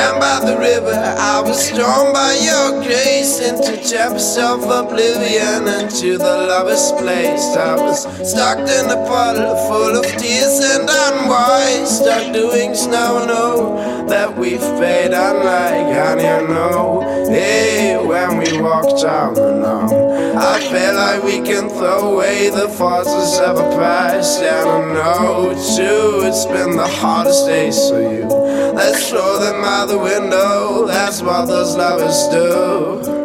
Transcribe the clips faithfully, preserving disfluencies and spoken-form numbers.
Down by the river, I was drawn by your grace into chambers of oblivion, into the lover's place. I was stuck in a puddle full of tears and unwise, stuck doing snow, know that we've paid unlike honey, I know. Hey, when we walked down the lawn, I felt like we can throw away the forces of a past, and I know too, it's been the hardest days for you. Let's throw them out the window, that's what those lovers do.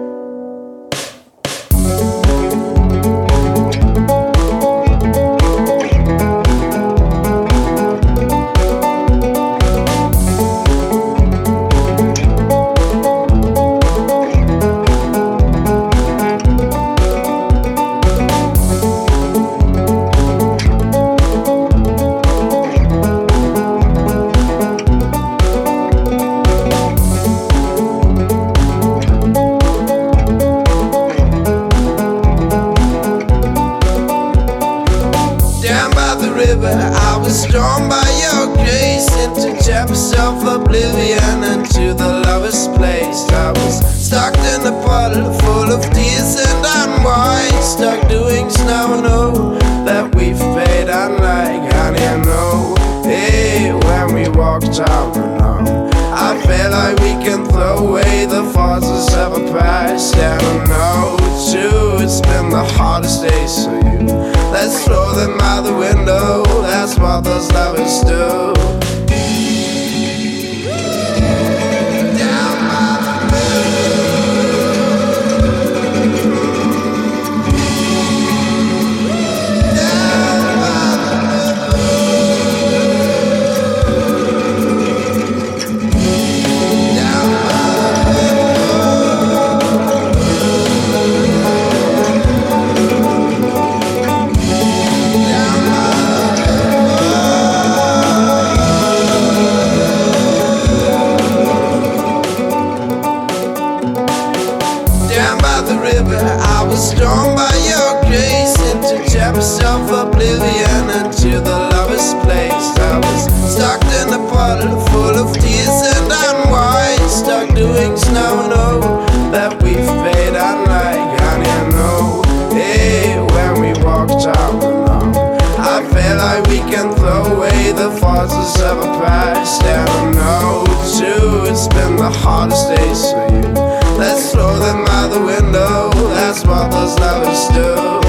I was drawn by your grace into chambers of oblivion, into the lover's place. I was stuck in a puddle full of tears and unwise, stuck doing snow, know that we've paid unlike honey, I know. Hey, when we walked out alone, I felt like we can throw away the forces of a past, and I know too, it's been the hardest days for you. Let's throw them out the window, that's what those lovers do. I was drawn by your grace into chambers of oblivion, into the lover's place. I was stuck in a puddle full of tears and unwise, stuck doing snow, know that we've paid unlike honey, I know. Hey, when we walked out alone, I felt like we can throw away the forces of a past, and I know too, it's been the hardest days for you. Let's throw them out the window, that's what those lovers do.